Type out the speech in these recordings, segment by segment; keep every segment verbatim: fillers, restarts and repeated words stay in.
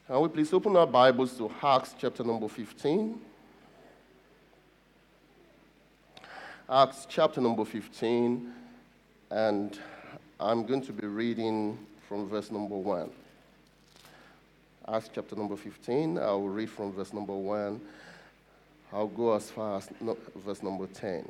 Can we please open our Bibles to Acts chapter number fifteen? Acts chapter number fifteen, and I'm going to be reading from verse number one. Acts chapter number fifteen, I will read from verse number one. I'll go as far as no, verse number ten.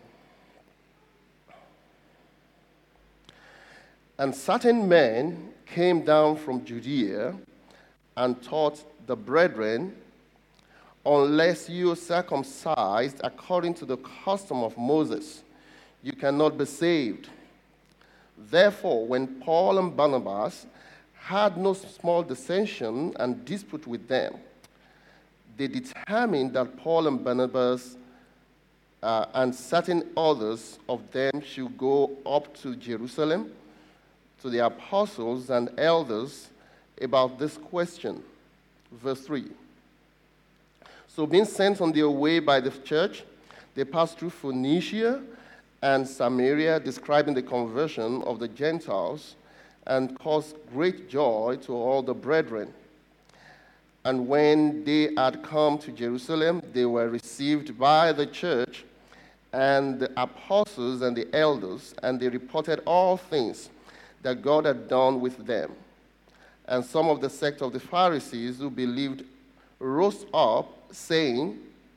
And certain men came down from Judea and taught the brethren, unless you are circumcised according to the custom of Moses, you cannot be saved. Therefore, when Paul and Barnabas had no small dissension and dispute with them, they determined that Paul and Barnabas uh, and certain others of them should go up to Jerusalem to the apostles and elders about this question. Verse three. So being sent on their way by the church, they passed through Phoenicia and Samaria, describing the conversion of the Gentiles, and caused great joy to all the brethren. And when they had come to Jerusalem, they were received by the church and the apostles and the elders, and they reported all things that God had done with them. And some of the sect of the Pharisees who believed rose up, saying,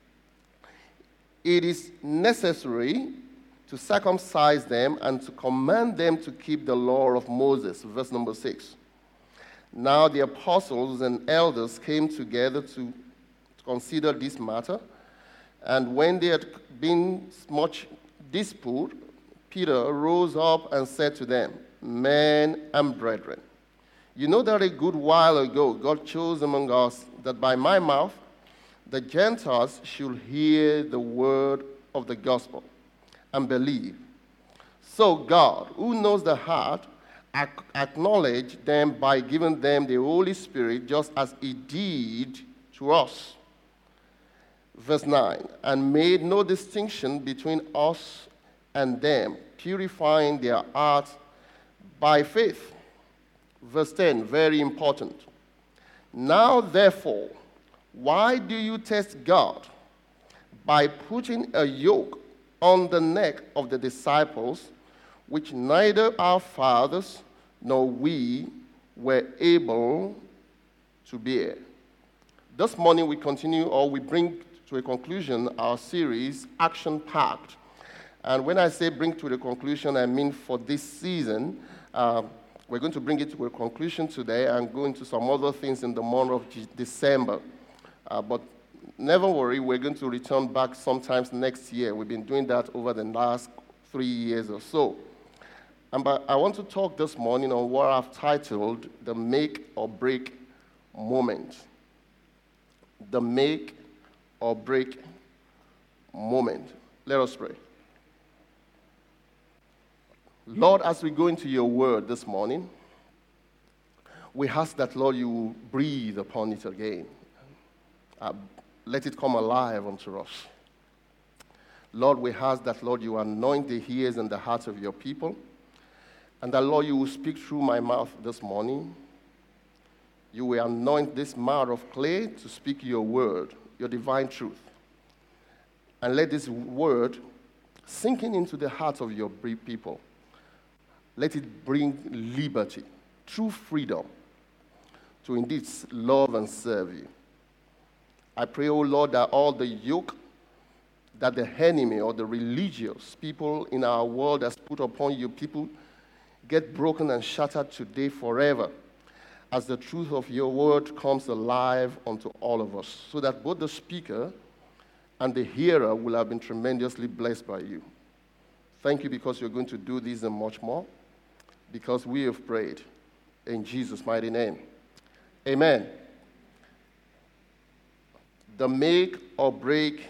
it is necessary to circumcise them and to command them to keep the law of Moses. Verse number six. Now the apostles and elders came together to, to consider this matter. And when there had been much dispute, Peter rose up and said to them, men and brethren, you know that a good while ago God chose among us that by my mouth the Gentiles should hear the word of the gospel and believe. So God, who knows the heart, ac- acknowledged them by giving them the Holy Spirit, just as he did to us. Verse nine, and made no distinction between us and them, purifying their hearts by faith. Verse ten, very important. Now, therefore, why do you test God by putting a yoke on the neck of the disciples, which neither our fathers nor we were able to bear? This morning we continue, or we bring to a conclusion, our series, Action Packed. And when I say bring to the conclusion, I mean for this season. Uh, we're going to bring it to a conclusion today and go into some other things in the month of G- December. Uh, but never worry, we're going to return back sometimes next year. We've been doing that over the last three years or so. And but I want to talk this morning on what I've titled the make or break moment. The make or break moment. Let us pray. Lord, as we go into your word this morning, we ask that, Lord, you will breathe upon it again. Uh, let it come alive unto us. Lord, we ask that, Lord, you anoint the ears and the hearts of your people, and that, Lord, you will speak through my mouth this morning. You will anoint this mouth of clay to speak your word, your divine truth. And let this word sink in into the hearts of your people. Let it bring liberty, true freedom, to indeed love and serve you. I pray, O Lord, that all the yoke that the enemy or the religious people in our world has put upon you people get broken and shattered today forever, as the truth of your word comes alive unto all of us, so that both the speaker and the hearer will have been tremendously blessed by you. Thank you because you're going to do this and much more, because we have prayed in Jesus' mighty name. Amen. The make or break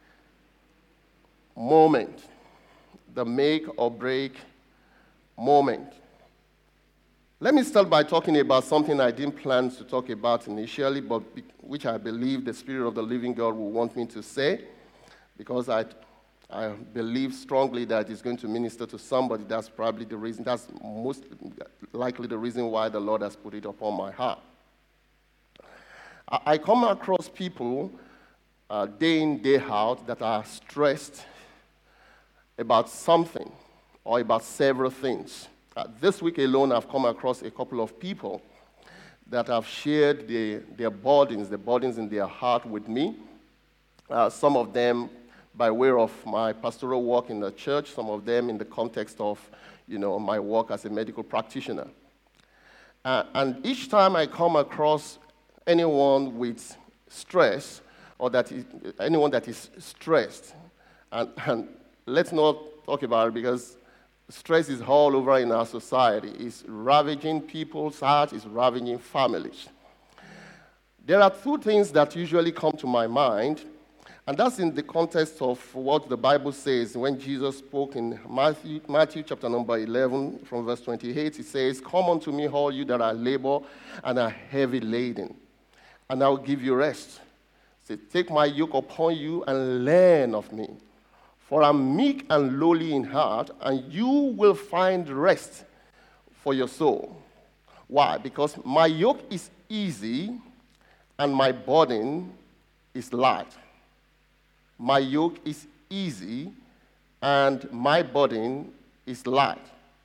moment. The make or break moment. Let me start by talking about something I didn't plan to talk about initially, but which I believe the Spirit of the living God will want me to say, because I I believe strongly that it's going to minister to somebody. That's probably the reason, that's most likely the reason why the Lord has put it upon my heart. I, I come across people uh, day in, day out that are stressed about something or about several things. Uh, this week alone, I've come across a couple of people that have shared the, their burdens, the burdens in their heart with me. Uh, some of them by way of my pastoral work in the church, some of them in the context of, you know, my work as a medical practitioner. Uh, and each time I come across anyone with stress, or that is, anyone that is stressed, and, and let's not talk about it because stress is all over in our society. It's ravaging people's hearts, it's ravaging families. There are two things that usually come to my mind, and that's in the context of what the Bible says when Jesus spoke in Matthew, Matthew chapter number eleven, from verse twenty-eight. He says, "Come unto me, all you that are labor and are heavy laden, and I will give you rest. Say, take my yoke upon you and learn of me. For I am meek and lowly in heart, and you will find rest for your soul." Why? Because my yoke is easy and my burden is light. My yoke is easy and my burden is light.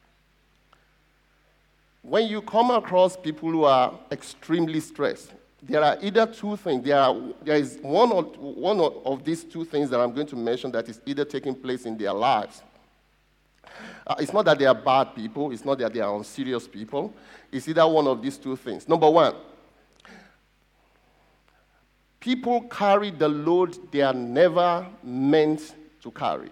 When you come across people who are extremely stressed, there are either two things. There, are, there is one, or, one of these two things that I'm going to mention that is either taking place in their lives. Uh, it's not that they are bad people. It's not that they are unserious people. It's either one of these two things. Number one, people carry the load they are never meant to carry.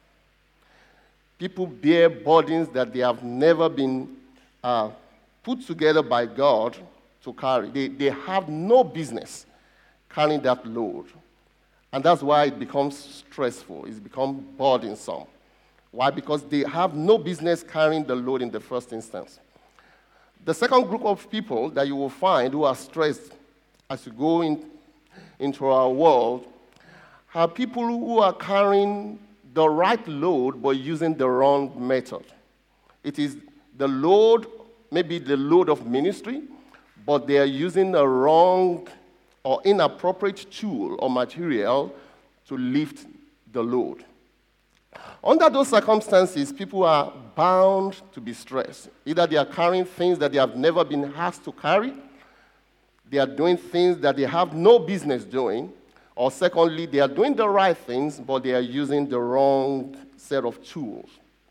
People bear burdens that they have never been uh, put together by God to carry. They, they have no business carrying that load. And that's why it becomes stressful. It's become burdensome. Why? Because they have no business carrying the load in the first instance. The second group of people that you will find who are stressed as you go in, into our world are people who are carrying the right load but using the wrong method. It is the load, maybe the load of ministry, but they are using the wrong or inappropriate tool or material to lift the load. Under those circumstances, people are bound to be stressed. Either they are carrying things that they have never been asked to carry, they are doing things that they have no business doing, or secondly, they are doing the right things, but they are using the wrong set of tools.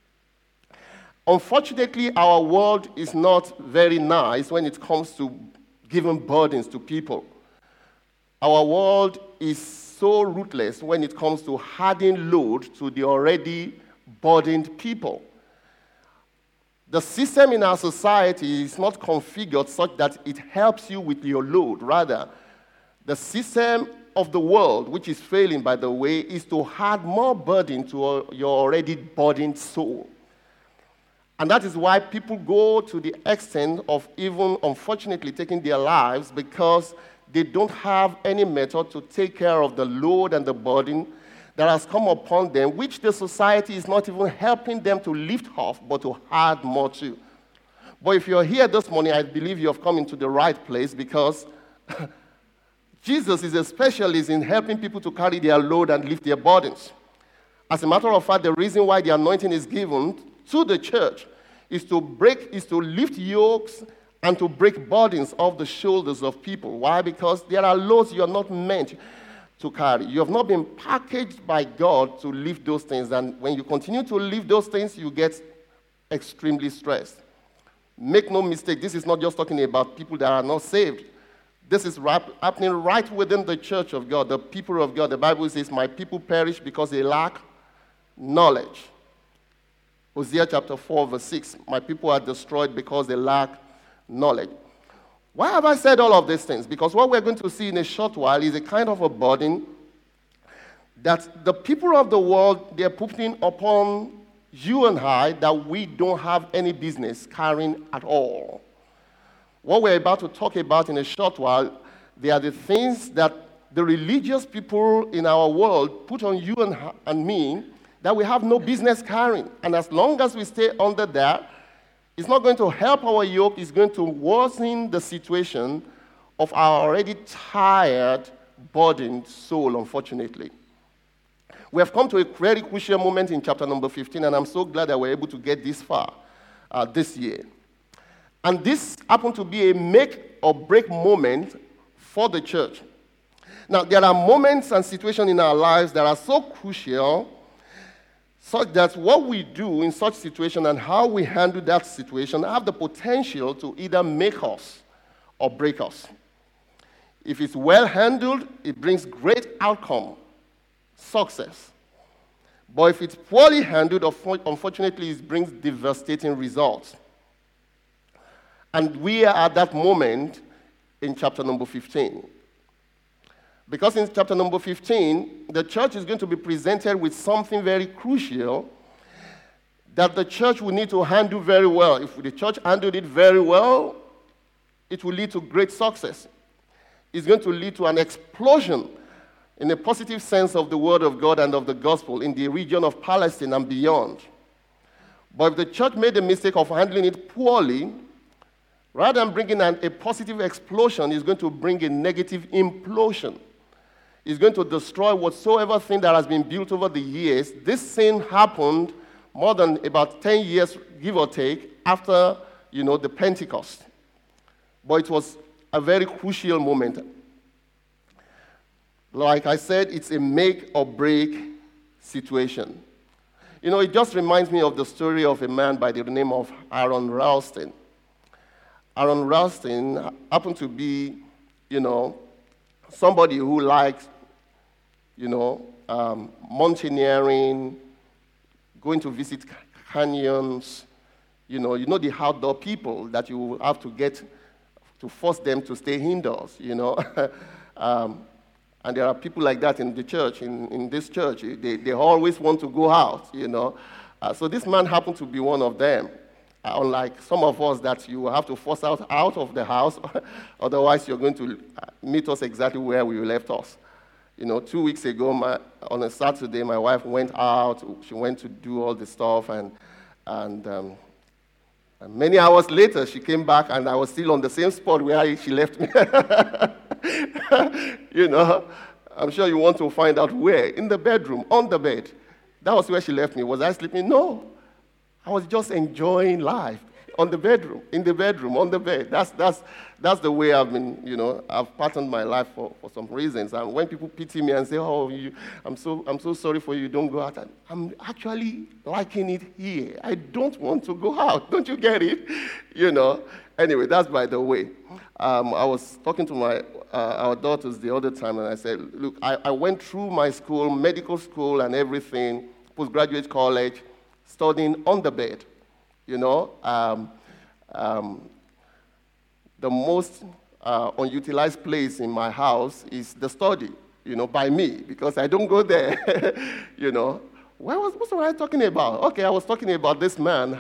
Unfortunately, our world is not very nice when it comes to giving burdens to people. Our world is so ruthless when it comes to adding load to the already burdened people. The system in our society is not configured such that it helps you with your load. Rather, the system of the world, which is failing, by the way, is to add more burden to your already burdened soul. And that is why people go to the extent of even, unfortunately, taking their lives because they don't have any method to take care of the load and the burden that has come upon them, which the society is not even helping them to lift off, but to add more to. But if you're here this morning, I believe you have come into the right place because Jesus is a specialist in helping people to carry their load and lift their burdens. As a matter of fact, the reason why the anointing is given to the church is to break, is to lift yokes and to break burdens off the shoulders of people. Why? Because there are loads you are not meant to carry. You have not been packaged by God to lift those things, and when you continue to lift those things, you get extremely stressed. Make no mistake, this is not just talking about people that are not saved. This is happening right within the church of God, the people of God. The Bible says, "My people perish because they lack knowledge." Hosea chapter four, verse six, "My people are destroyed because they lack knowledge." Why have I said all of these things? Because what we're going to see in a short while is a kind of a burden that the people of the world, they're putting upon you and I that we don't have any business carrying at all. What we're about to talk about in a short while, they are the things that the religious people in our world put on you and, and me that we have no business carrying. And as long as we stay under that, it's not going to help our yoke, it's going to worsen the situation of our already tired, burdened soul, unfortunately. We have come to a very crucial moment in chapter number fifteen, and I'm so glad that we're able to get this far uh, this year. And this happened to be a make or break moment for the church. Now, there are moments and situations in our lives that are so crucial, such that what we do in such situation and how we handle that situation have the potential to either make us or break us. If it's well handled, it brings great outcome, success. But if it's poorly handled, unfortunately, it brings devastating results. And we are at that moment in chapter number fifteen. Because in chapter number fifteen, the church is going to be presented with something very crucial that the church will need to handle very well. If the church handled it very well, it will lead to great success. It's going to lead to an explosion in a positive sense of the word of God and of the gospel in the region of Palestine and beyond. But if the church made the mistake of handling it poorly, rather than bringing an, a positive explosion, it's going to bring a negative implosion. It's going to destroy whatsoever thing that has been built over the years. This thing happened more than about ten years, give or take, after, you know, the Pentecost. But it was a very crucial moment. Like I said, it's a make or break situation. You know, it just reminds me of the story of a man by the name of Aron Ralston. Aron Ralston happened to be, you know, somebody who likes, you know, um, mountaineering, going to visit canyons, you know, you know the outdoor people that you have to get to force them to stay indoors, you know. um, and there are people like that in the church, in, in this church. They, they always want to go out, you know. Uh, so this man happened to be one of them. Uh, unlike some of us that you have to force out out of the house, otherwise you're going to meet us exactly where we left us. You know, two weeks ago, my, on a Saturday, my wife went out. She went to do all the stuff, and and, um, and many hours later, she came back, and I was still on the same spot where she left me. You know, I'm sure you want to find out where. In the bedroom, on the bed. That was where she left me. Was I sleeping? No. I was just enjoying life on the bedroom, in the bedroom, on the bed. That's that's that's the way I've been, you know, I've patterned my life for, for some reasons. And when people pity me and say, "Oh, you, I'm so I'm so sorry for you, don't go out," I'm actually liking it here. I don't want to go out. Don't you get it? You know. Anyway, that's by the way. Um, I was talking to my uh, our daughters the other time, and I said, "Look, I, I went through my school, medical school, and everything, postgraduate college, studying on the bed, you know. Um, um, the most uh, unutilized place in my house is the study, you know, by me, because I don't go there, you know. Where was, what was I talking about? Okay, I was talking about this man,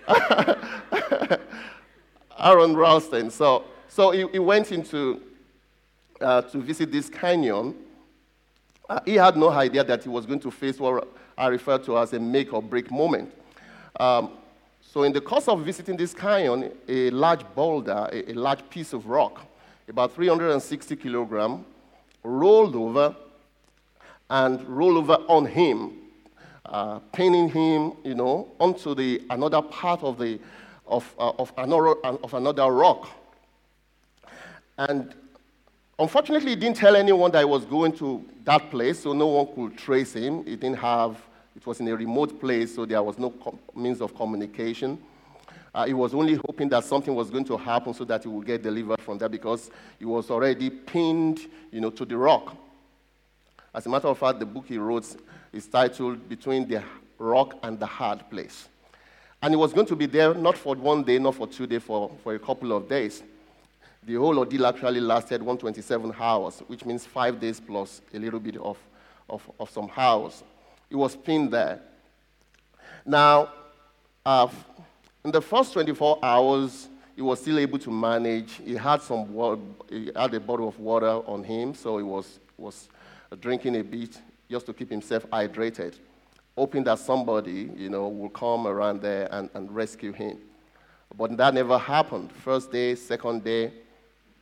Aron Ralston. So, so he, he went into uh, to visit this canyon. Uh, he had no idea that he was going to face what I refer to as a make or break moment. Um, so in the course of visiting this canyon, a large boulder, a, a large piece of rock, about three hundred sixty kilograms, rolled over and rolled over on him, uh, pinning him, you know, onto the another part of the of uh, of another of another rock. And unfortunately, he didn't tell anyone that he was going to that place, so no one could trace him. He didn't have. It was in a remote place, so there was no com- means of communication. Uh, he was only hoping that something was going to happen so that he would get delivered from there, because he was already pinned, you know, to the rock. As a matter of fact, the book he wrote is titled "Between the Rock and the Hard Place." And he was going to be there not for one day, not for two days, for, for a couple of days. The whole ordeal actually lasted one hundred twenty-seven hours, which means five days plus a little bit of, of, of some hours. He was pinned there. Now, uh, in the first twenty-four hours, he was still able to manage. He had some water, he had a bottle of water on him, so he was, was drinking a bit just to keep himself hydrated, hoping that somebody, you know, will come around there and, and rescue him. But that never happened. First day, second day,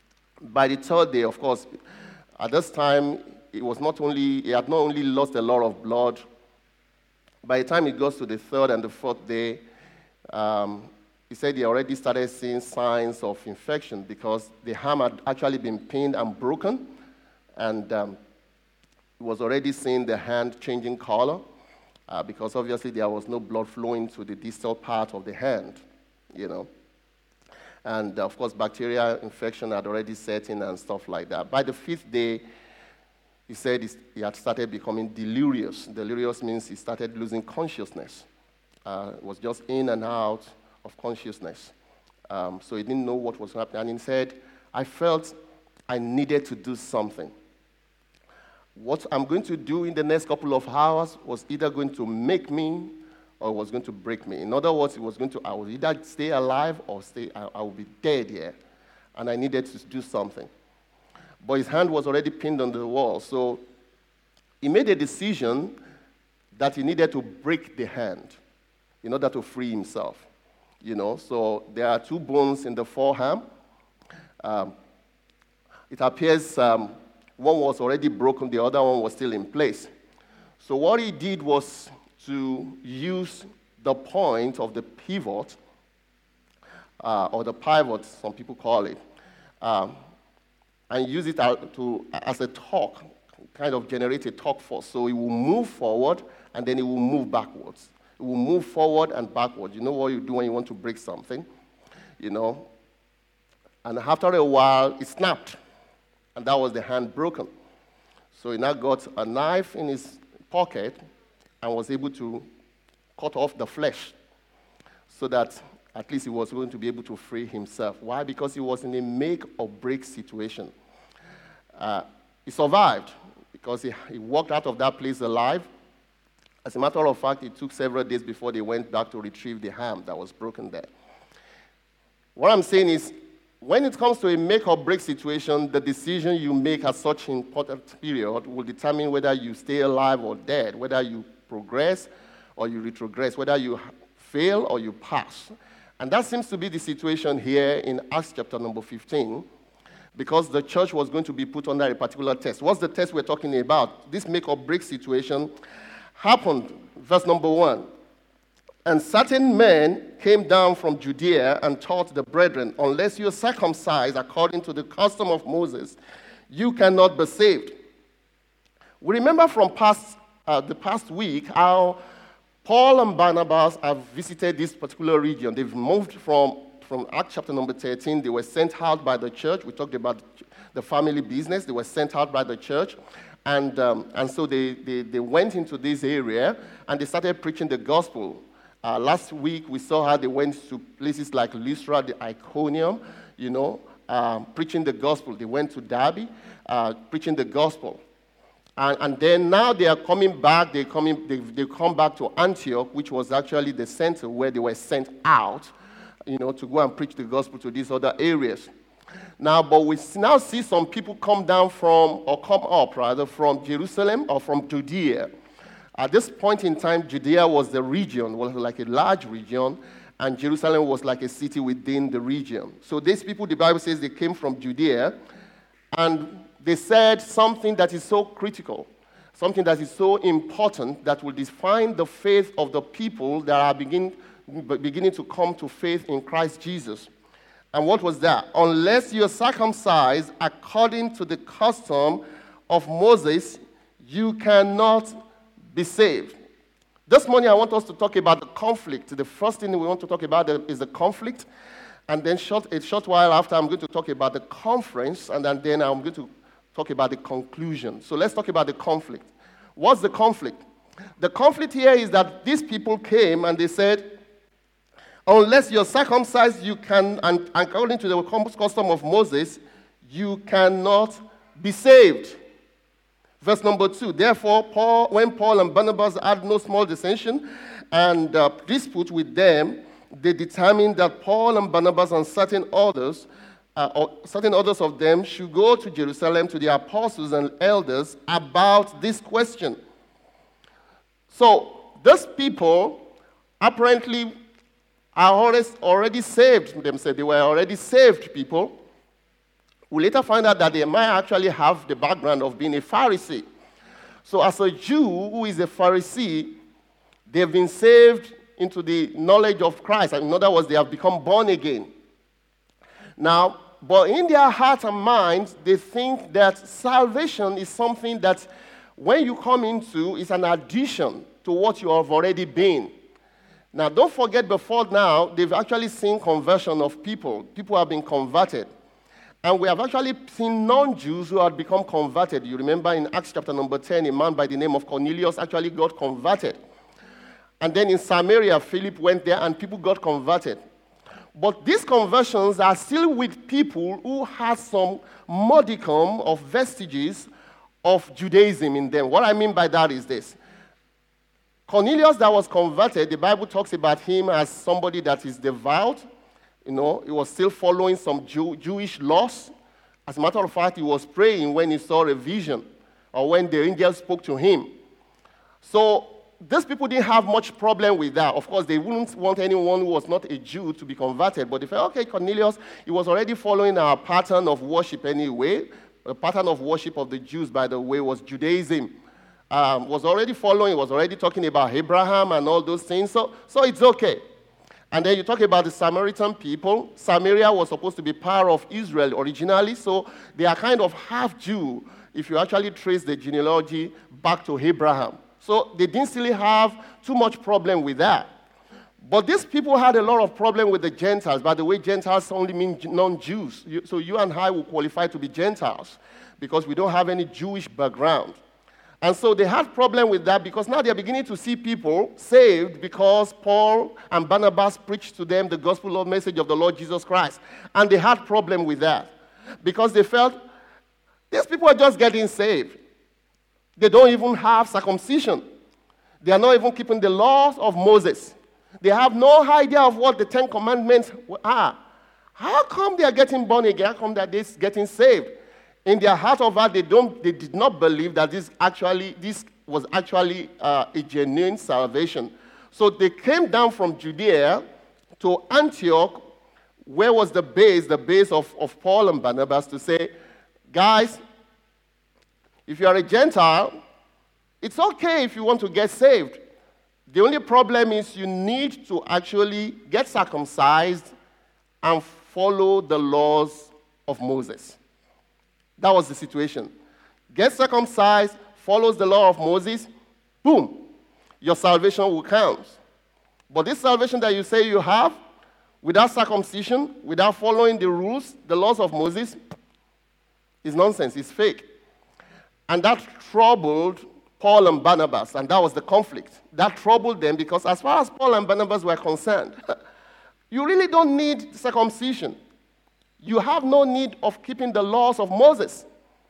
By the third day, of course, at this time, it was not only, he had not only lost a lot of blood. By the time it goes to the third and the fourth day, um, he said he already started seeing signs of infection because the ham had actually been pinned and broken, and um, he was already seeing the hand changing color uh, because obviously there was no blood flowing to the distal part of the hand, you know. And of course, bacterial infection had already set in and stuff like that. By the fifth day, he said he had started becoming delirious. Delirious means he started losing consciousness. Uh, was just in and out of consciousness. Um, so he didn't know what was happening. And he said, I felt I needed to do something. What I'm going to do in the next couple of hours was either going to make me or it was going to break me. In other words, it was going to, I would either stay alive or stay, I, I would be dead here. And I needed to do something. But his hand was already pinned on the wall. So he made a decision that he needed to break the hand in order to free himself. You know, so there are two bones in the forearm. Um, it appears um, one was already broken, the other one was still in place. So what he did was to use the point of the pivot, uh, or the pivot, some people call it, um, and use it to, as a torque, kind of generate a torque force. So it will move forward, and then it will move backwards. It will move forward and backward. You know what you do when you want to break something, you know. And after a while, it snapped, and that was the hand broken. So he now got a knife in his pocket and was able to cut off the flesh so that at least he was going to be able to free himself. Why? Because he was in a make or break situation. Uh, he survived because he, he walked out of that place alive. As a matter of fact, it took several days before they went back to retrieve the ham that was broken there. What I'm saying is, when it comes to a make or break situation, the decision you make at such an important period will determine whether you stay alive or dead, whether you progress or you retrogress, whether you fail or you pass. And that seems to be the situation here in Acts chapter number fifteen, because the church was going to be put under a particular test. What's the test we're talking about? This make or break situation happened, verse number one. And certain men came down from Judea and taught the brethren, unless you are circumcised according to the custom of Moses, you cannot be saved. We remember from past, uh, the past week how Paul and Barnabas have visited this particular region. They've moved from, from Acts chapter number thirteen. They were sent out by the church. We talked about the family business. They were sent out by the church. And, um, and so they, they, they went into this area and they started preaching the gospel. Uh, last week, we saw how they went to places like Lystra, the Iconium, you know, um, preaching the gospel. They went to Derbe, uh, preaching the gospel. And, and then now they are coming back. They coming. They, they come back to Antioch, which was actually the center where they were sent out, you know, to go and preach the gospel to these other areas. Now, but we now see some people come down from, or come up, rather, from Jerusalem or from Judea. At this point in time, Judea was the region, was like a large region, and Jerusalem was like a city within the region. So these people, the Bible says, they came from Judea, and they said something that is so critical, something that is so important that will define the faith of the people that are begin, beginning to come to faith in Christ Jesus. And what was that? Unless you are circumcised according to the custom of Moses, you cannot be saved. This morning I want us to talk about the conflict. The first thing we want to talk about is the conflict. And then short, a short while after, I'm going to talk about the conference. And then, then I'm going to talk about the conclusion. So let's talk about the conflict. What's the conflict? The conflict here is that these people came and they said, unless you're circumcised, you can, and according to the custom of Moses, you cannot be saved. Verse number two, therefore, Paul, when Paul and Barnabas had no small dissension and uh, dispute with them, they determined that Paul and Barnabas and certain others, uh, or certain others of them, should go to Jerusalem to the apostles and elders about this question. So, these people apparently are already saved themselves. They were already saved people. We later find out that they might actually have the background of being a Pharisee. So as a Jew who is a Pharisee, they've been saved into the knowledge of Christ. In other words, they have become born again. Now, but in their hearts and minds, they think that salvation is something that when you come into, is an addition to what you have already been. Now, don't forget, before now, they've actually seen conversion of people. People have been converted. And we have actually seen non-Jews who had become converted. You remember in Acts chapter number ten, a man by the name of Cornelius actually got converted. And then in Samaria, Philip went there and people got converted. But these conversions are still with people who have some modicum of vestiges of Judaism in them. What I mean by that is this. Cornelius that was converted, the Bible talks about him as somebody that is devout. You know, he was still following some Jew, Jewish laws. As a matter of fact, he was praying when he saw a vision or when the angel spoke to him. So these people didn't have much problem with that. Of course, they wouldn't want anyone who was not a Jew to be converted. But they felt, okay, Cornelius, he was already following our pattern of worship anyway. The pattern of worship of the Jews, by the way, was Judaism. Um, was already following, was already talking about Abraham and all those things. So, so it's okay. And then you talk about the Samaritan people. Samaria was supposed to be part of Israel originally, so they are kind of half Jew if you actually trace the genealogy back to Abraham. So they didn't really have too much problem with that. But these people had a lot of problem with the Gentiles. By the way, Gentiles only mean non-Jews. So you and I will qualify to be Gentiles because we don't have any Jewish background. And so they had problem with that because now they're beginning to see people saved because Paul and Barnabas preached to them the gospel of message of the Lord Jesus Christ. And they had problem with that because they felt these people are just getting saved. They don't even have circumcision. They are not even keeping the laws of Moses. They have no idea of what the Ten Commandments are. How come they are getting born again? How come that they're getting saved? In their heart of heart, they don't. They did not believe that this actually this was actually uh, a genuine salvation. So they came down from Judea to Antioch, where was the base, the base of, of Paul and Barnabas, to say, guys, if you are a Gentile, it's okay if you want to get saved. The only problem is you need to actually get circumcised and follow the laws of Moses. That was the situation. Get circumcised, follows the law of Moses, boom, your salvation will count. But this salvation that you say you have, without circumcision, without following the rules, the laws of Moses, is nonsense, it's fake. And that troubled Paul and Barnabas, and that was the conflict. That troubled them because as far as Paul and Barnabas were concerned, you really don't need circumcision. You have no need of keeping the laws of Moses.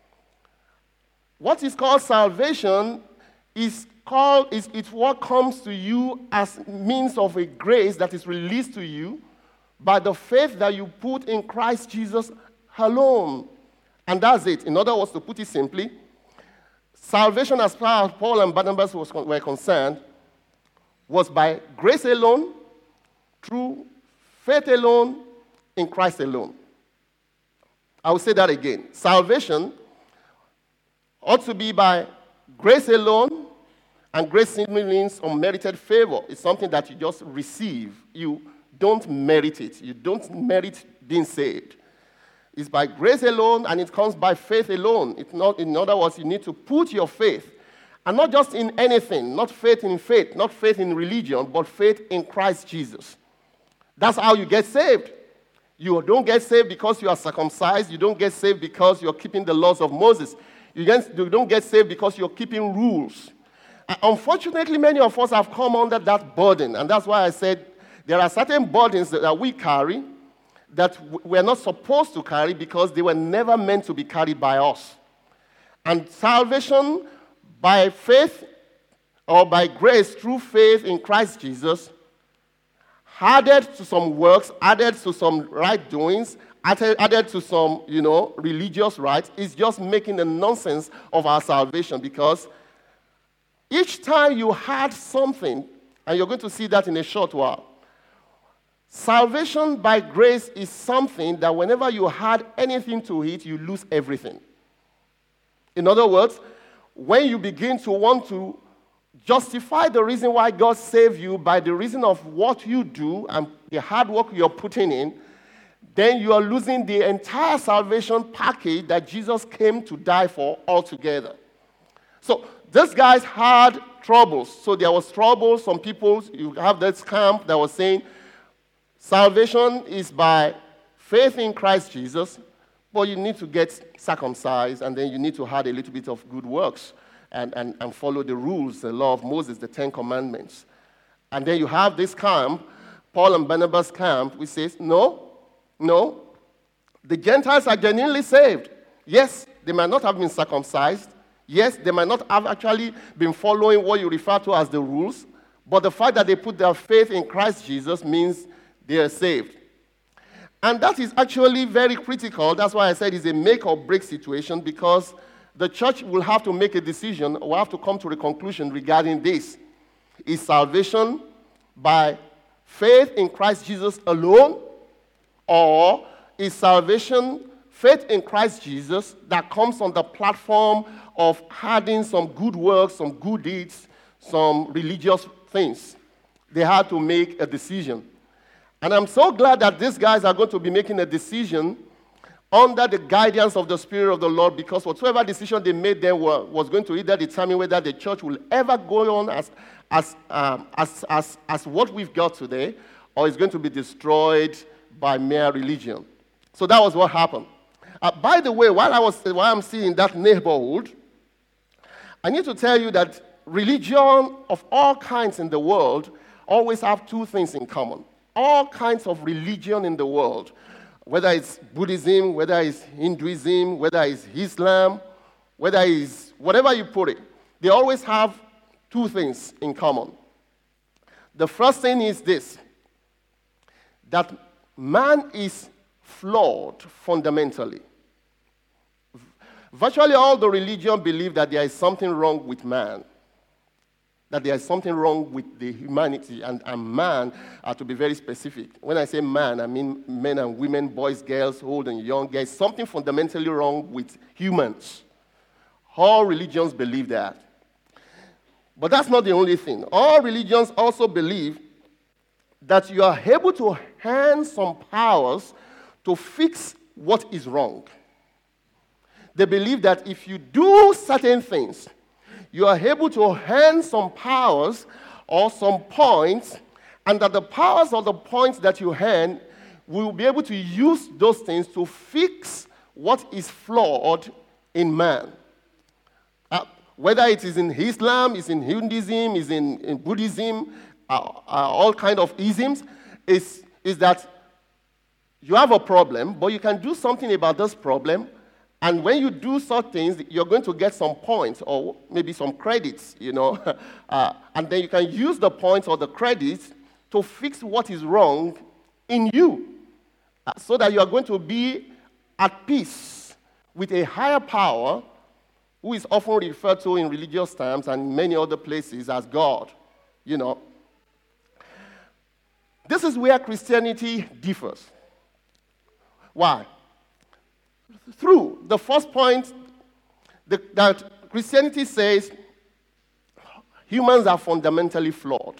What is called salvation is called is it's what comes to you as means of a grace that is released to you by the faith that you put in Christ Jesus alone. And that's it. In other words, to put it simply, salvation as far as Paul and Barnabas was, were concerned was by grace alone, through faith alone, in Christ alone. I will say that again. Salvation ought to be by grace alone, and grace simply means unmerited favor. It's something that you just receive. You don't merit it. You don't merit being saved. It's by grace alone, and it comes by faith alone. It's not, in other words, you need to put your faith, and not just in anything, not faith in faith, not faith in religion, but faith in Christ Jesus. That's how you get saved. You don't get saved because you are circumcised. You don't get saved because you're keeping the laws of Moses. You, get, you don't get saved because you're keeping rules. And unfortunately, many of us have come under that burden, and that's why I said there are certain burdens that we carry that we're not supposed to carry because they were never meant to be carried by us. And salvation by faith or by grace through faith in Christ Jesus, added to some works, added to some right doings, added, added to some, you know, religious rites, is just making a nonsense of our salvation because each time you had something, and you're going to see that in a short while, Salvation by grace is something that whenever you add anything to it, you lose everything. In other words, when you begin to want to justify the reason why God saved you by the reason of what you do and the hard work you're putting in, then you are losing the entire salvation package that Jesus came to die for altogether. So these guys had troubles. So there was trouble. Some people, you have this camp that was saying, salvation is by faith in Christ Jesus, but you need to get circumcised, and then you need to add a little bit of good works and, and, and follow the rules, the law of Moses, the Ten Commandments. And then you have this camp, Paul and Barnabas camp, which says, no, no, the Gentiles are genuinely saved. Yes, they might not have been circumcised. Yes, they might not have actually been following what you refer to as the rules, but the fact that they put their faith in Christ Jesus means they are saved. And that is actually very critical. That's why I said it's a make or break situation, because the church will have to make a decision, or have to come to a conclusion regarding this. Is salvation by faith in Christ Jesus alone, or is salvation faith in Christ Jesus that comes on the platform of adding some good works, some good deeds, some religious things? They had to make a decision. And I'm so glad that these guys are going to be making a decision under the guidance of the Spirit of the Lord, because whatever decision they made then were, was going to either determine whether the church will ever go on as, as, um, as, as, as what we've got today, or it's going to be destroyed by mere religion. So that was what happened. Uh, by the way, while, I was, while I'm seeing that neighborhood, I need to tell you that religion of all kinds in the world always have two things in common. All kinds of religion in the world, whether it's Buddhism, whether it's Hinduism, whether it's Islam, whether it's whatever you put it, they always have two things in common. The first thing is this, that man is flawed fundamentally. Virtually all the religion believe that there is something wrong with man, that there is something wrong with the humanity, and, and man, uh, to be very specific. When I say man, I mean men and women, boys, girls, old and young. There is something fundamentally wrong with humans. All religions believe that. But that's not the only thing. All religions also believe that you are able to hand some powers to fix what is wrong. They believe that if you do certain things, you are able to hand some powers or some points, and that the powers or the points that you hand will be able to use those things to fix what is flawed in man. Uh, whether it is in Islam, it's in Hinduism, it's in, in Buddhism, uh, uh, all kind of isms, is, is that you have a problem, but you can do something about this problem. And when you do such things, you're going to get some points or maybe some credits, you know. uh, and then you can use the points or the credits to fix what is wrong in you, uh, so that you are going to be at peace with a higher power, who is often referred to in religious terms and in many other places as God, you know. This is where Christianity differs. Why? Through the first point, the, that Christianity says humans are fundamentally flawed.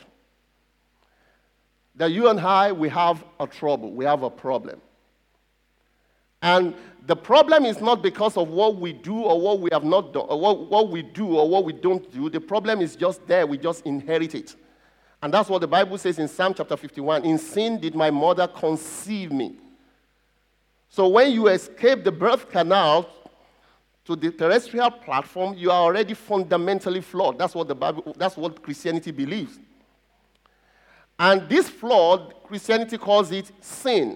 That you and I, we have a trouble, we have a problem. And the problem is not because of what we do or what we have not done, or what, what we do or what we don't do. The problem is just there, we just inherit it. And that's what the Bible says in Psalm chapter fifty-one. In sin did my mother conceive me. So when you escape the birth canal to the terrestrial platform, you are already fundamentally flawed. That's what the Bible, that's what Christianity believes. And this flawed, Christianity calls it sin.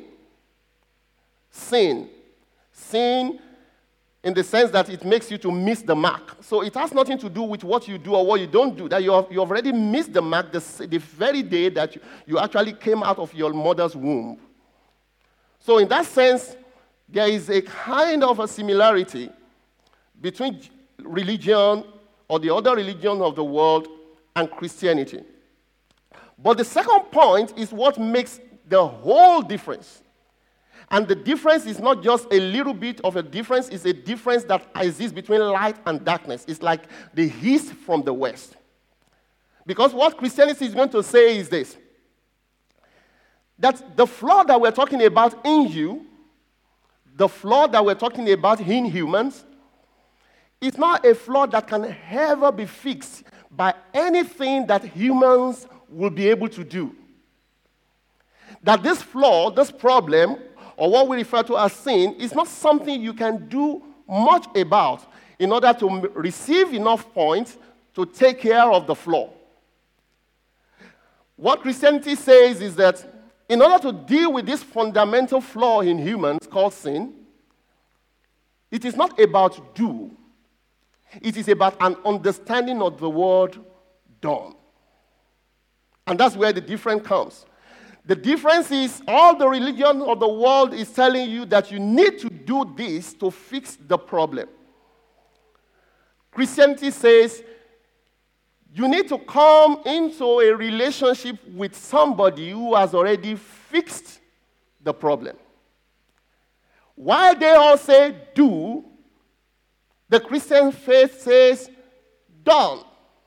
Sin. Sin in the sense that it makes you to miss the mark. So it has nothing to do with what you do or what you don't do. That you have, you have already missed the mark the, the very day that you, you actually came out of your mother's womb. So in that sense, there is a kind of a similarity between religion or the other religion of the world and Christianity. But the second point is what makes the whole difference. And the difference is not just a little bit of a difference, it's a difference that exists between light and darkness. It's like the east from the west. Because what Christianity is going to say is this, that the flaw that we're talking about in you, the flaw that we're talking about in humans, is not a flaw that can ever be fixed by anything that humans will be able to do. That this flaw, this problem, or what we refer to as sin, is not something you can do much about in order to m- receive enough points to take care of the flaw. What Christianity says is that in order to deal with this fundamental flaw in humans called sin, it is not about do. It is about an understanding of the word done. And that's where the difference comes. The difference is all the religion of the world is telling you that you need to do this to fix the problem. Christianity says you need to come into a relationship with somebody who has already fixed the problem. While they all say do, the Christian faith says done.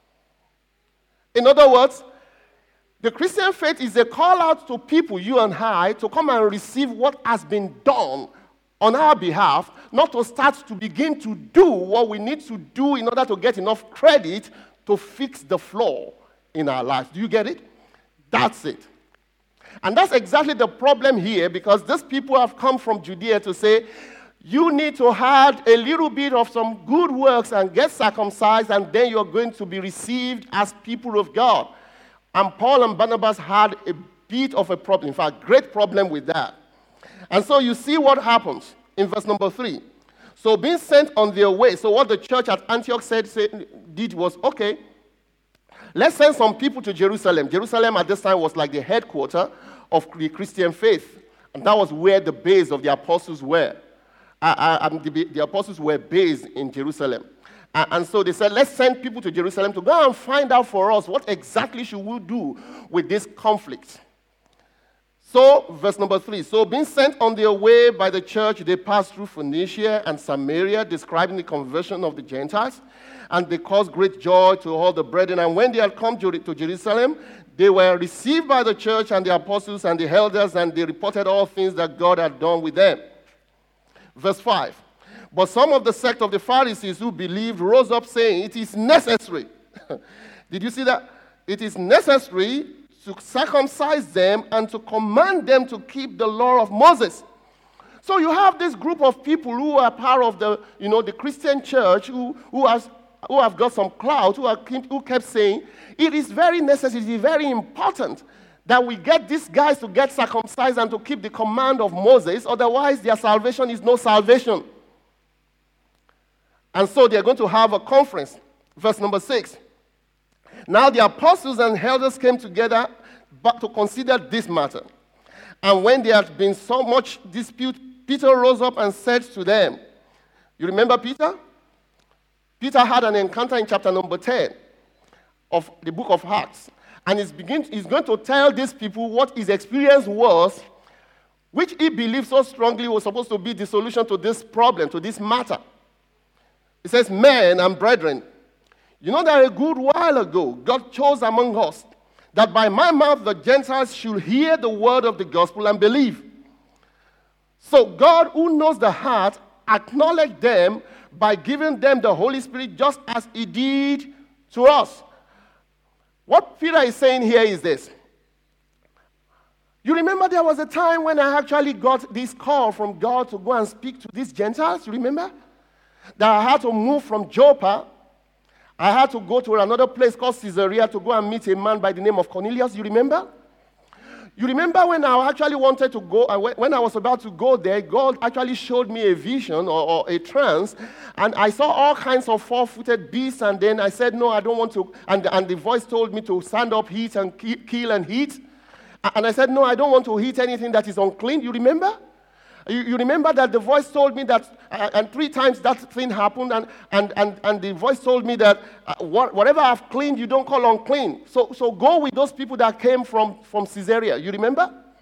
In other words, the Christian faith is a call out to people, you and I, to come and receive what has been done on our behalf, not to start to begin to do what we need to do in order to get enough credit to fix the flaw in our lives. Do you get it? That's it. And that's exactly the problem here, because these people have come from Judea to say, you need to add a little bit of some good works and get circumcised, and then you're going to be received as people of God. And Paul and Barnabas had a bit of a problem, in fact, great problem with that. And so you see what happens in verse number three. So being sent on their way, so what the church at Antioch said, said did was, okay, let's send some people to Jerusalem. Jerusalem at this time was like the headquarters of the Christian faith. And that was where the base of the apostles were. Uh, uh, and the, the apostles were based in Jerusalem. Uh, and so they said, let's send people to Jerusalem to go and find out for us what exactly should we do with this conflict. So, verse number three. So, being sent on their way by the church, they passed through Phoenicia and Samaria, describing the conversion of the Gentiles. And they caused great joy to all the brethren. And when they had come to, to Jerusalem, they were received by the church and the apostles and the elders, and they reported all things that God had done with them. Verse five. But some of the sect of the Pharisees who believed rose up, saying, it is necessary. Did you see that? It is necessary to circumcise them and to command them to keep the law of Moses. So you have this group of people who are part of the, you know, the Christian church who, who, has, who have got some clout, who, are, who kept saying, it is very necessary, it is very important that we get these guys to get circumcised and to keep the command of Moses, otherwise their salvation is no salvation. And so they're going to have a conference. Verse number six. Now the apostles and elders came together but to consider this matter. And when there had been so much dispute, Peter rose up and said to them, you remember Peter? Peter had an encounter in chapter number ten of the book of Acts. And he's, begin, he's going to tell these people what his experience was, which he believed so strongly was supposed to be the solution to this problem, to this matter. It says, men and brethren, you know that a good while ago God chose among us that by my mouth the Gentiles should hear the word of the gospel and believe. So God, who knows the heart, acknowledged them by giving them the Holy Spirit just as he did to us. What Peter is saying here is this. You remember there was a time when I actually got this call from God to go and speak to these Gentiles? You remember? That I had to move from Joppa. I had to go to another place called Caesarea to go and meet a man by the name of Cornelius. You remember? You remember when I actually wanted to go, when I was about to go there, God actually showed me a vision or, or a trance, and I saw all kinds of four-footed beasts, and then I said, no, I don't want to, and, and the voice told me to stand up, eat, and kill and eat. And I said, no, I don't want to eat anything that is unclean. You remember? You, you remember that the voice told me that, uh, and three times that thing happened, and, and, and, and the voice told me that uh, what, whatever I've cleaned, you don't call unclean. So, so go with those people that came from, from Caesarea. You remember?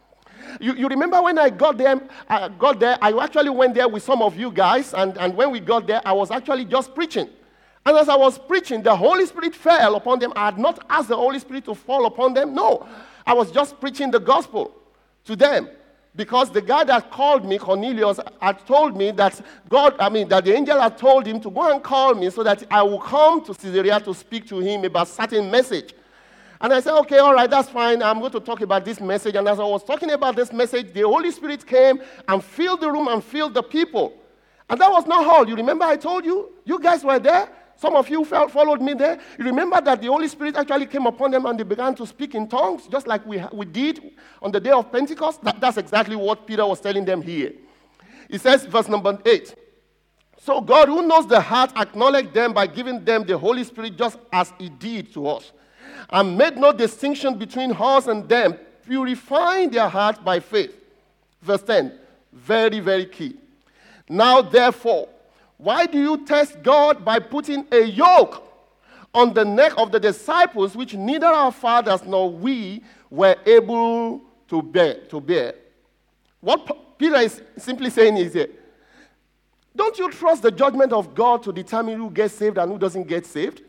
You, you remember when I got there, I got there, I actually went there with some of you guys, and, and when we got there, I was actually just preaching. And as I was preaching, the Holy Spirit fell upon them. I had not asked the Holy Spirit to fall upon them. No, I was just preaching the gospel to them. Because the guy that called me, Cornelius, had told me that God, I mean, that the angel had told him to go and call me so that I will come to Caesarea to speak to him about a certain message. And I said, okay, all right, that's fine. I'm going to talk about this message. And as I was talking about this message, the Holy Spirit came and filled the room and filled the people. And that was not all. You remember I told you? You guys were there. Some of you followed me there. You remember that the Holy Spirit actually came upon them and they began to speak in tongues, just like we, we did on the day of Pentecost? That, that's exactly what Peter was telling them here. He says, verse number eight, so God, who knows the heart, acknowledged them by giving them the Holy Spirit just as he did to us, and made no distinction between us and them, purifying their hearts by faith. Verse ten, very, very key. Now, therefore, why do you test God by putting a yoke on the neck of the disciples, which neither our fathers nor we were able to bear? To bear? What Peter is simply saying is, here, don't you trust the judgment of God to determine who gets saved and who doesn't get saved?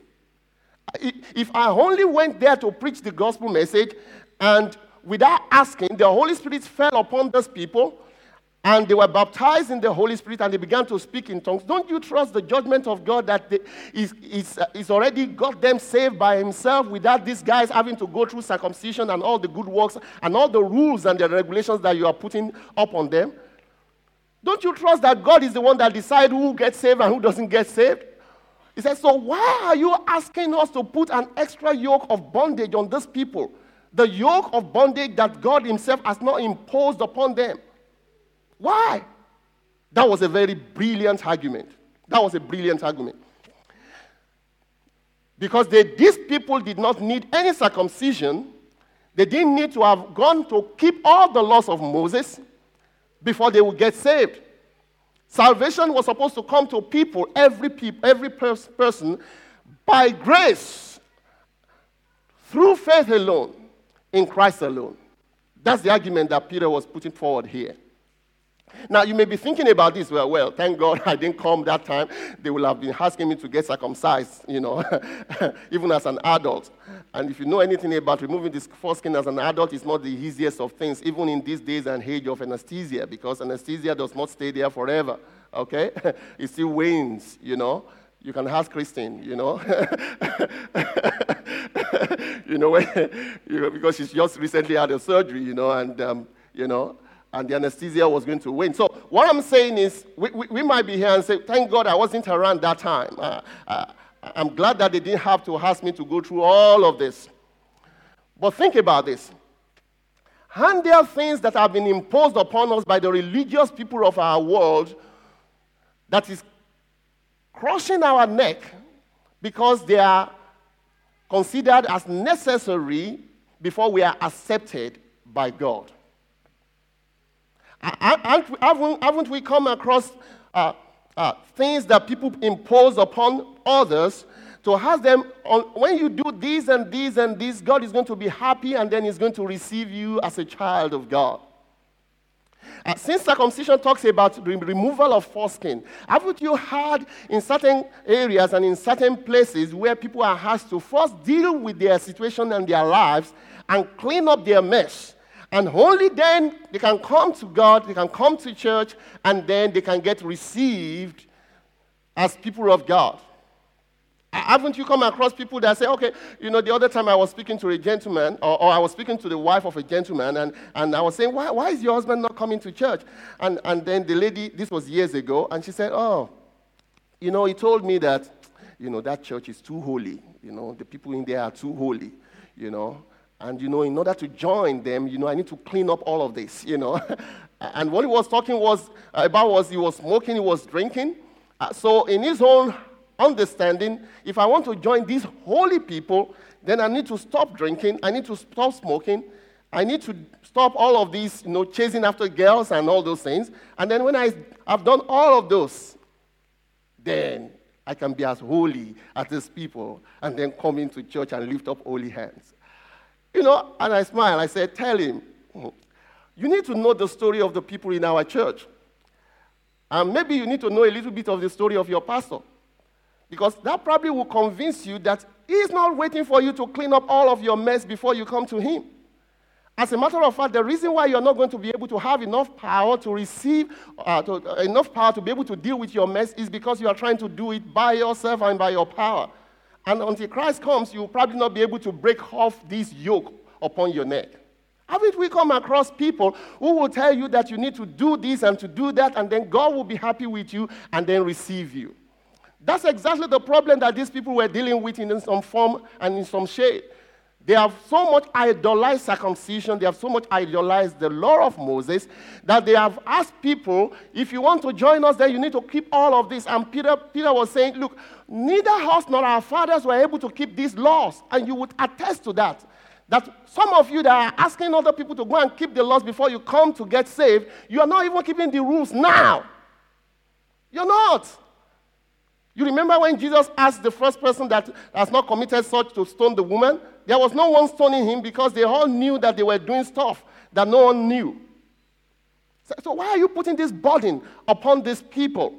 If I only went there to preach the gospel message, and without asking, the Holy Spirit fell upon those people, and they were baptized in the Holy Spirit, and they began to speak in tongues. Don't you trust the judgment of God that is is uh, is already got them saved by himself without these guys having to go through circumcision and all the good works and all the rules and the regulations that you are putting up on them? Don't you trust that God is the one that decides who gets saved and who doesn't get saved? He says, so why are you asking us to put an extra yoke of bondage on these people? The yoke of bondage that God himself has not imposed upon them. Why? That was a very brilliant argument. That was a brilliant argument. Because they, these people did not need any circumcision. They didn't need to have gone to keep all the laws of Moses before they would get saved. Salvation was supposed to come to people, every people, every pers- person, by grace, through faith alone, in Christ alone. That's the argument that Peter was putting forward here. Now, you may be thinking about this, well, well, thank God I didn't come that time. They will have been asking me to get circumcised, you know, even as an adult. And if you know anything about removing this foreskin as an adult, it's not the easiest of things, even in these days and age of anesthesia, because anesthesia does not stay there forever, okay? It still wanes, you know. You can ask Christine, you know. you know, you know, because she's just recently had a surgery, you know, and, um, you know, and the anesthesia was going to wane. So what I'm saying is, we, we, we might be here and say, thank God I wasn't around that time. Uh, uh, I'm glad that they didn't have to ask me to go through all of this. But think about this. Aren't there things that have been imposed upon us by the religious people of our world that is crushing our neck because they are considered as necessary before we are accepted by God? Haven't, haven't we come across uh, uh, things that people impose upon others to ask them, on, when you do this and this and this, God is going to be happy and then he's going to receive you as a child of God? Uh, since circumcision talks about the removal of foreskin, haven't you heard in certain areas and in certain places where people are asked to first deal with their situation and their lives and clean up their mess? And only then they can come to God, they can come to church, and then they can get received as people of God. Haven't you come across people that say, okay, you know, the other time I was speaking to a gentleman, or, or I was speaking to the wife of a gentleman, and, and I was saying, why, why is your husband not coming to church? And, and then the lady, this was years ago, and she said, oh, you know, he told me that, you know, that church is too holy. You know, the people in there are too holy, you know. And, you know, in order to join them, you know, I need to clean up all of this, you know. And what he was talking was about was he was smoking, he was drinking. Uh, so in his own understanding, if I want to join these holy people, then I need to stop drinking, I need to stop smoking, I need to stop all of these, you know, chasing after girls and all those things. And then when I have done all of those, then I can be as holy as these people and then come into church and lift up holy hands. You know, and I smile. I said, tell him, You need to know the story of the people in our church. And maybe you need to know a little bit of the story of your pastor. Because that probably will convince you that he's not waiting for you to clean up all of your mess before you come to him. As a matter of fact, the reason why you're not going to be able to have enough power to receive, uh, to, uh, enough power to be able to deal with your mess is because you are trying to do it by yourself and by your power. And until Christ comes, you'll probably not be able to break off this yoke upon your neck. Haven't we come across people who will tell you that you need to do this and to do that, and then God will be happy with you and then receive you? That's exactly the problem that these people were dealing with in some form and in some shade. They have so much idolized circumcision, they have so much idolized the law of Moses, that they have asked people, if you want to join us, then you need to keep all of this. And Peter, Peter was saying, look, neither us nor our fathers were able to keep these laws. And you would attest to that. That some of you that are asking other people to go and keep the laws before you come to get saved, you are not even keeping the rules now. You're not. You remember when Jesus asked the first person that has not committed such to stone the woman? There was no one stoning him because they all knew that they were doing stuff that no one knew. So, so why are you putting this burden upon these people?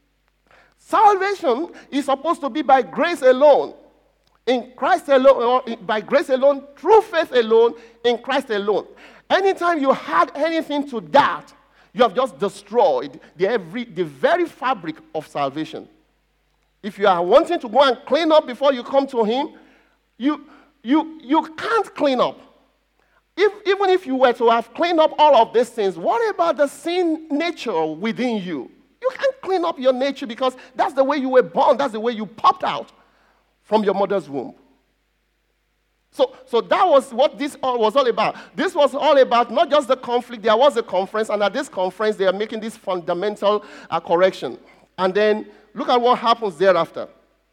Salvation is supposed to be by grace alone, in Christ alone, or by grace alone, through faith alone, in Christ alone. Anytime you add anything to that, you have just destroyed the, every, the very fabric of salvation. If you are wanting to go and clean up before you come to him, you, you, you can't clean up. If, even if you were to have cleaned up all of these things, what about the sin nature within you? You can't clean up your nature because that's the way you were born. That's the way you popped out from your mother's womb. So, so that was what this all was all about. This was all about not just the conflict. There was a conference, and at this conference, they are making this fundamental uh, correction. And then look at what happens thereafter.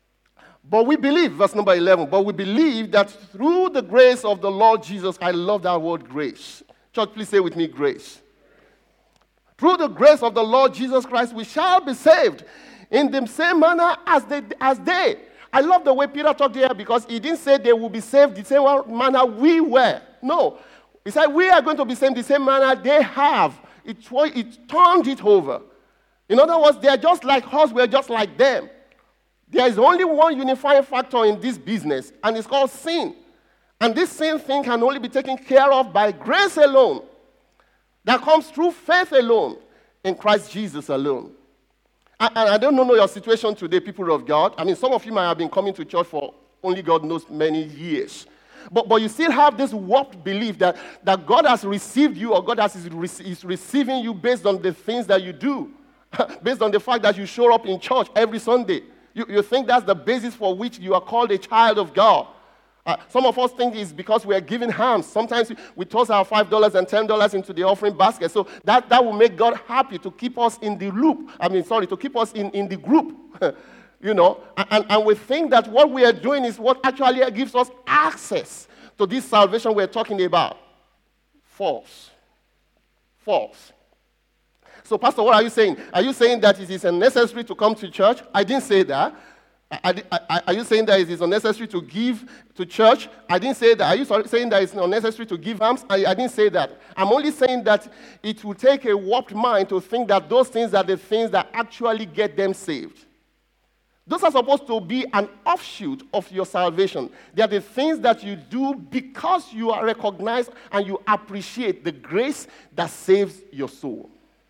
But we believe, verse number eleven, but we believe that through the grace of the Lord Jesus, I love that word grace. Church, please say with me, grace. Through the grace of the Lord Jesus Christ, we shall be saved in the same manner as they. As they. I love the way Peter talked here because he didn't say they will be saved the same manner we were. No. He said we are going to be saved the same manner they have. It, it turned it over. In other words, they are just like us, we are just like them. There is only one unifying factor in this business, and it's called sin. And this sin thing can only be taken care of by grace alone. That comes through faith alone, in Christ Jesus alone. And I don't know your situation today, people of God. I mean, some of you might have been coming to church for only God knows many years. But, but you still have this warped belief that, that God has received you or God has, is, is receiving you based on the things that you do. Based on the fact that you show up in church every Sunday. You, you think that's the basis for which you are called a child of God. Uh, some of us think it's because we are giving alms. Sometimes we, we toss our five dollars and ten dollars into the offering basket. So that, that will make God happy to keep us in the loop. I mean, sorry, to keep us in, in the group. You know, and, and we think that what we are doing is what actually gives us access to this salvation we're talking about. False. False. So, Pastor, what are you saying? Are you saying that it is unnecessary to come to church? I didn't say that. I, I, I, are you saying that it is unnecessary to give to church? I didn't say that. Are you sorry, saying that it's unnecessary to give alms? I, I didn't say that. I'm only saying that it will take a warped mind to think that those things are the things that actually get them saved. Those are supposed to be an offshoot of your salvation. They are the things that you do because you are recognized and you appreciate the grace that saves your soul.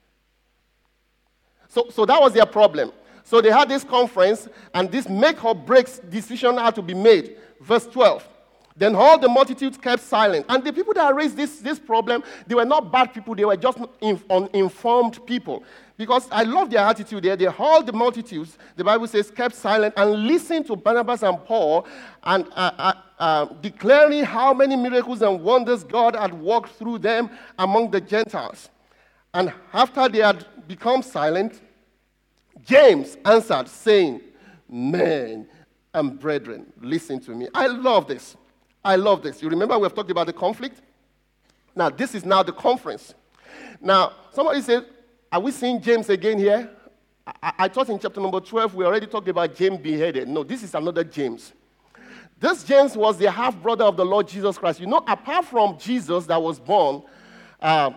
So, so that was their problem. So they had this conference, and this make or break decision had to be made. Verse twelve. Then all the multitudes kept silent. And the people that raised this, this problem, they were not bad people. They were just uninformed people. Because I love their attitude there. They all the multitudes, the Bible says, kept silent and listened to Barnabas and Paul and uh, uh, uh, declaring how many miracles and wonders God had worked through them among the Gentiles. And after they had become silent, James answered, saying, men and brethren, listen to me. I love this. I love this. You remember we have talked about the conflict? Now, this is now the conference. Now, somebody said, are we seeing James again here? I, I thought in chapter number twelve, we already talked about James beheaded. No, this is another James. This James was the half-brother of the Lord Jesus Christ. You know, apart from Jesus that was born, uh,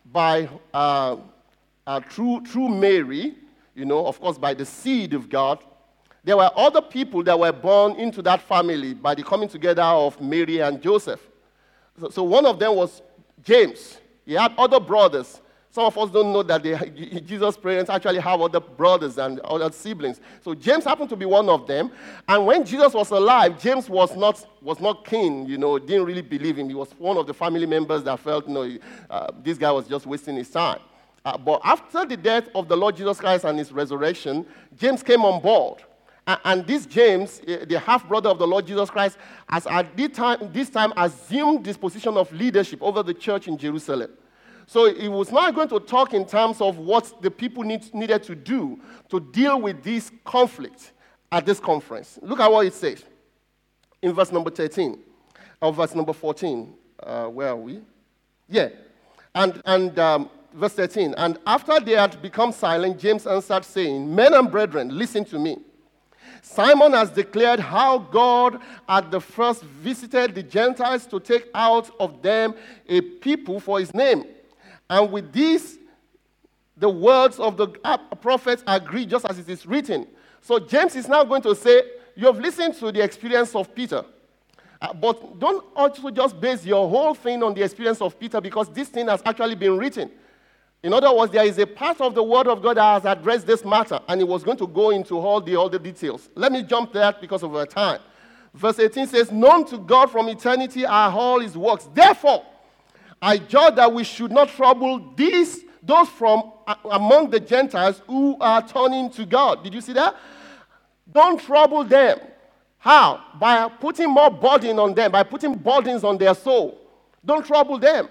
by uh, uh, through, through Mary, you know, of course, by the seed of God. There were other people that were born into that family by the coming together of Mary and Joseph. So, so one of them was James. He had other brothers. Some of us don't know that they, Jesus' parents actually have other brothers and other siblings. So James happened to be one of them. And when Jesus was alive, James was not, was not keen, you know, didn't really believe him. He was one of the family members that felt, you know, uh, this guy was just wasting his time. Uh, but after the death of the Lord Jesus Christ and his resurrection, James came on board. And, and this James, the half-brother of the Lord Jesus Christ, has at this time, this time assumed this position of leadership over the church in Jerusalem. So he was not going to talk in terms of what the people need, needed to do to deal with this conflict at this conference. Look at what it says in verse number thirteen, or verse number fourteen. Uh, where are we? Yeah. And, and um, verse thirteen. And after they had become silent, James answered, saying, Men and brethren, listen to me. Simon has declared how God at the first visited the Gentiles to take out of them a people for his name. And with this, the words of the prophets agree just as it is written. So James is now going to say, you have listened to the experience of Peter. Uh, but don't also just base your whole thing on the experience of Peter, because this thing has actually been written. In other words, there is a part of the Word of God that has addressed this matter, and he was going to go into all the, all the details. Let me jump there because of our time. Verse eighteen says, known to God from eternity are all his works. Therefore, I judge that we should not trouble these, those from uh, among the Gentiles who are turning to God. Did you see that? Don't trouble them. How? By putting more burden on them, by putting burdens on their soul. Don't trouble them.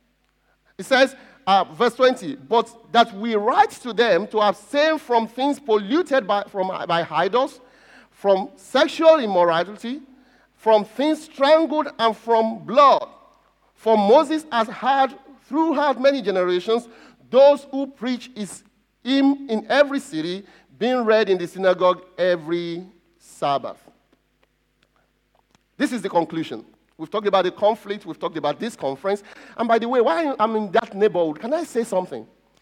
It says, uh, verse twenty, but that we write to them to abstain from things polluted by, from, by idols, from sexual immorality, from things strangled, and from blood. For Moses has had, throughout many generations, those who preach his, him in every city, being read in the synagogue every Sabbath. This is the conclusion. We've talked about the conflict. We've talked about this conference. And by the way, while I'm in that neighborhood, can I say something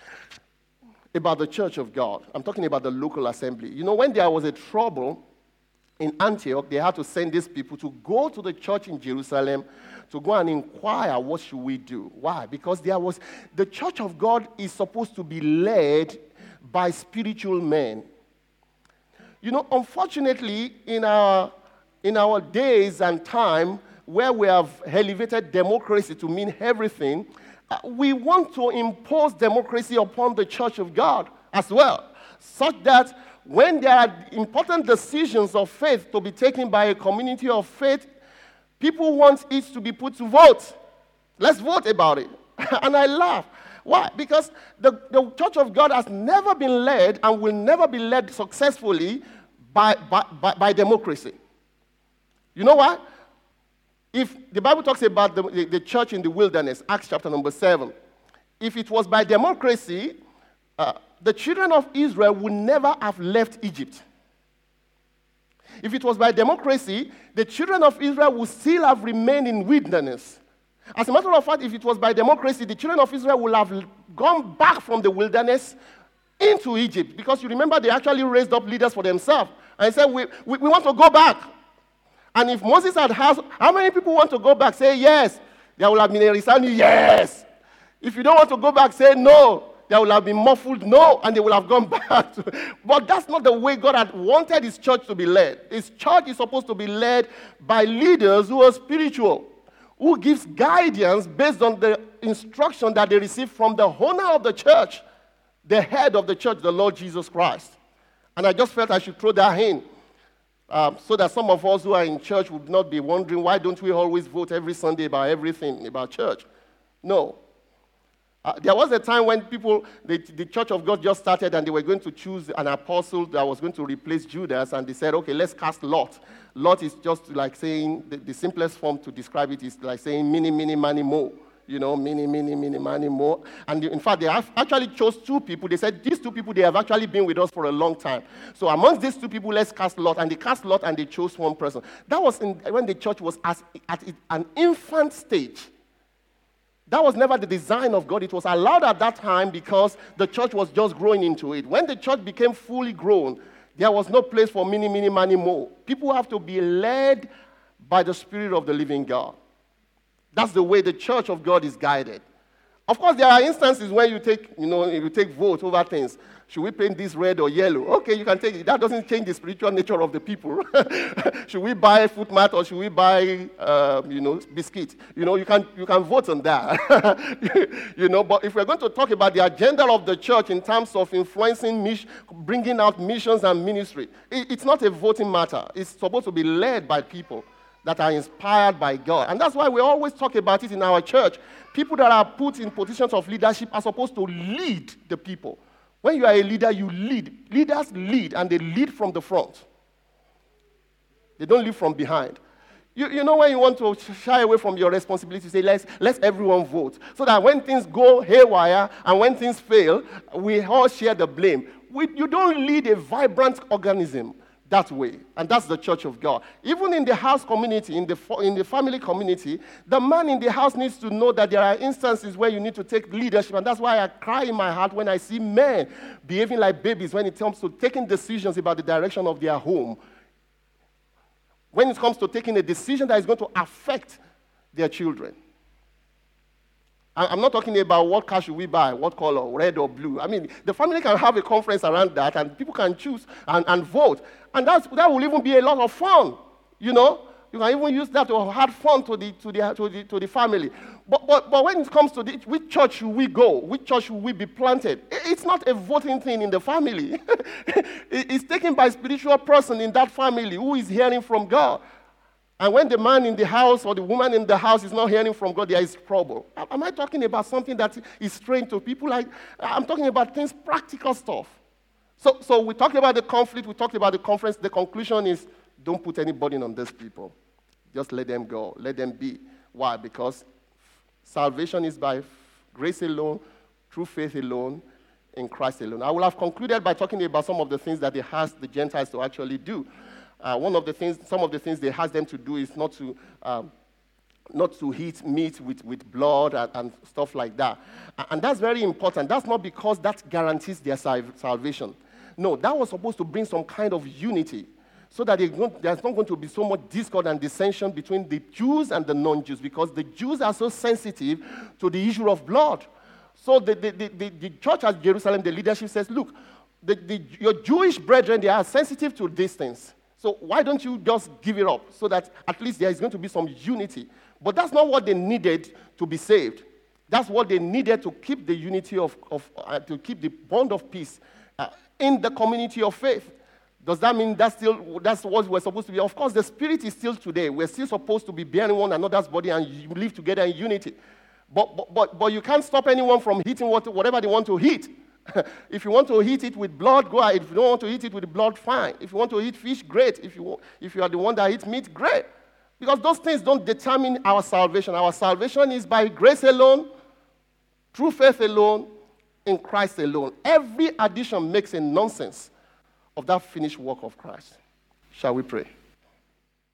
about the church of God? I'm talking about the local assembly. You know, when there was a trouble in Antioch, they had to send these people to go to the church in Jerusalem to go and inquire, what should we do? Why? Because there was, the church of God is supposed to be led by spiritual men. You know, unfortunately, in our, in our days and time, where we have elevated democracy to mean everything, uh, we want to impose democracy upon the church of God as well, such that when there are important decisions of faith to be taken by a community of faith, people want it to be put to vote. Let's vote about it. And I laugh. Why? Because the, the church of God has never been led and will never be led successfully by, by, by, by democracy. You know why? If the Bible talks about the, the, the church in the wilderness, Acts chapter number seven, if it was by democracy, uh, the children of Israel would never have left Egypt. If it was by democracy, the children of Israel would still have remained in wilderness. As a matter of fact, if it was by democracy, the children of Israel would have gone back from the wilderness into Egypt. Because you remember, they actually raised up leaders for themselves and said, we, we, we want to go back. And if Moses had asked, how many people want to go back? Say yes. There will have been a resounding yes. If you don't want to go back, say no. There will have been muffled no, and they will have gone back. To, but that's not the way God had wanted his church to be led. His church is supposed to be led by leaders who are spiritual, who gives guidance based on the instruction that they receive from the owner of the church, the head of the church, the Lord Jesus Christ. And I just felt I should throw that in, um, so that some of us who are in church would not be wondering, why don't we always vote every Sunday about everything about church? No. Uh, there was a time when people, the, the Church of God just started and they were going to choose an apostle that was going to replace Judas, and they said, okay, let's cast Lot. Lot is just like saying, the, the simplest form to describe it is like saying mini, mini, mani, mo. You know, mini, mini, mini, mani, mo. And in fact, they have actually chose two people. They said, these two people, they have actually been with us for a long time. So amongst these two people, let's cast Lot. And they cast Lot and they chose one person. That was in, when the church was as, at an infant stage. That was never the design of God. It was allowed at that time because the church was just growing into it. When the church became fully grown, there was no place for many, many, many more. People have to be led by the Spirit of the living God. That's the way the church of God is guided. Of course, there are instances where you take, you know, you take votes over things. Should we paint this red or yellow? Okay, you can take it. That doesn't change the spiritual nature of the people. Should we buy a foot mat or should we buy, uh, you know, biscuit? You know, you can you can vote on that. You know, but if we're going to talk about the agenda of the church in terms of influencing, mission, bringing out missions and ministry, it, it's not a voting matter. It's supposed to be led by people that are inspired by God. And that's why we always talk about it in our church. People that are put in positions of leadership are supposed to lead the people. When you are a leader, you lead. Leaders lead, and they lead from the front. They don't lead from behind. You, you know when you want to shy away from your responsibility, say, let's, let's everyone vote. So that when things go haywire and when things fail, we all share the blame. We, you don't lead a vibrant organism that way. And that's the church of God. Even in the house community, in the, in the family community, the man in the house needs to know that there are instances where you need to take leadership. And that's why I cry in my heart when I see men behaving like babies when it comes to taking decisions about the direction of their home. When it comes to taking a decision that is going to affect their children. I'm not talking about what car should we buy, what color, red or blue. I mean, the family can have a conference around that, and people can choose and, and vote. And that's, that will even be a lot of fun, you know. You can even use that to add fun to the, to the, to the, to the family. But, but, but when it comes to the, which church should we go, which church should we be planted, it's not a voting thing in the family. It's taken by a spiritual person in that family who is hearing from God. And when the man in the house or the woman in the house is not hearing from God, there is trouble. Am I talking about something that is strange to people? Like, I'm talking about things, practical stuff. So, so we talked about the conflict, we talked about the conference. The conclusion is, don't put any burden on these people. Just let them go. Let them be. Why? Because salvation is by grace alone, through faith alone, in Christ alone. I will have concluded by talking about some of the things that they asked the Gentiles to actually do. Uh, one of the things, some of the things they ask them to do is not to, um, not to eat meat with, with blood and, and stuff like that. And that's very important. That's not because that guarantees their salvation. No, that was supposed to bring some kind of unity so that there's not going to be so much discord and dissension between the Jews and the non-Jews, because the Jews are so sensitive to the issue of blood. So the, the, the, the, the church at Jerusalem, the leadership says, look, the, the, your Jewish brethren, they are sensitive to these things. So why don't you just give it up so that at least there is going to be some unity? But that's not what they needed to be saved. That's what they needed to keep the unity of, of uh, to keep the bond of peace uh, in the community of faith. Does that mean that's still that's what we're supposed to be? Of course, the spirit is still today. We're still supposed to be bearing one another's body and live together in unity. But but but, but you can't stop anyone from eating what, whatever they want to eat. If you want to eat it with blood, go ahead. If you don't want to eat it with blood, fine. If you want to eat fish, great. If you, if you are the one that eats meat, great. Because those things don't determine our salvation. Our salvation is by grace alone, through faith alone, in Christ alone. Every addition makes a nonsense of that finished work of Christ. Shall we pray?